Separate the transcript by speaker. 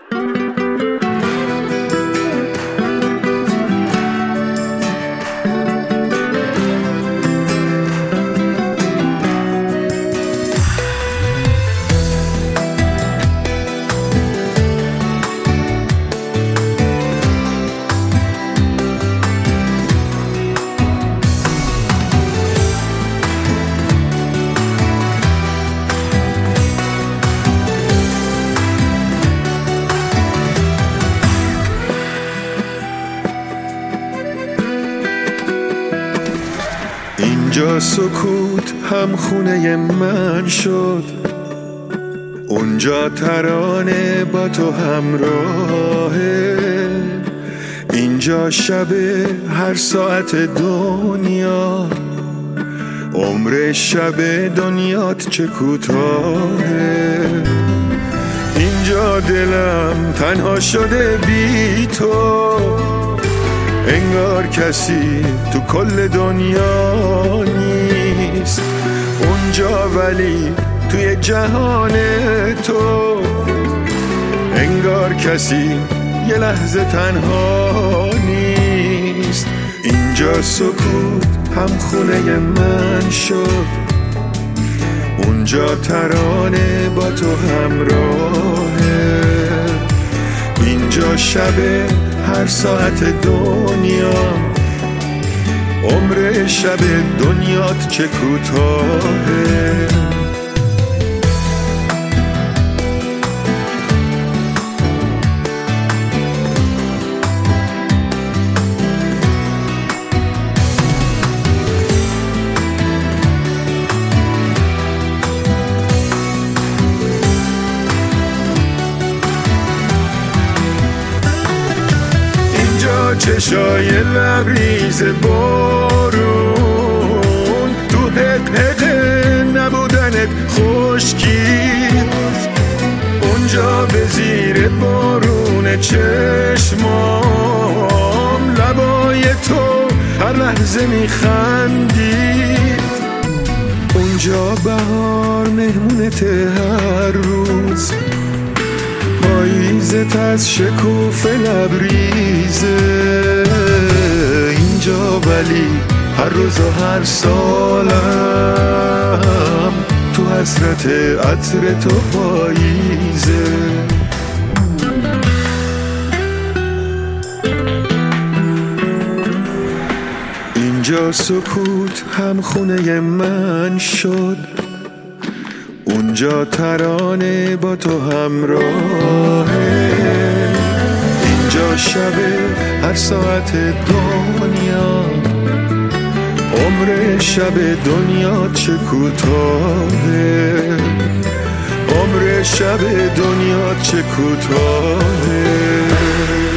Speaker 1: اینجا سکوت هم خونه من شد، اونجا ترانه با تو همراهه. اینجا شب هر ساعت دنیا، عمر شب دنیات چه کوتاهه. اینجا دلم تنها شده بی تو، انگار کسی تو کل دنیا نیست. اونجا ولی توی جهان تو، انگار کسی یه لحظه تنها نیست. اینجا سکوت هم خونه من شد، اونجا ترانه با تو همراهه. اینجا شب هر ساعت دنیا، عمر شب دنیات چه کوتاهه. چشای لبریز بارون، تو حق نبودنت خشکی. اونجا به زیر بارون چشمام، لبای تو هر لحظه میخندید. اونجا بهار مهمونت هر روز، پاییزت از شکوفه لبریزه. اینجا ولی هر روز و هر سالم تو حسرت عطر تو پاییزه. اینجا سکوت هم خونه من شد، اونجا ترانه با تو همراهه. اینجا شب هر ساعت دنیا، عمر شب دنیا چه کوتاهه. عمر شب دنیا چه کوتاهه.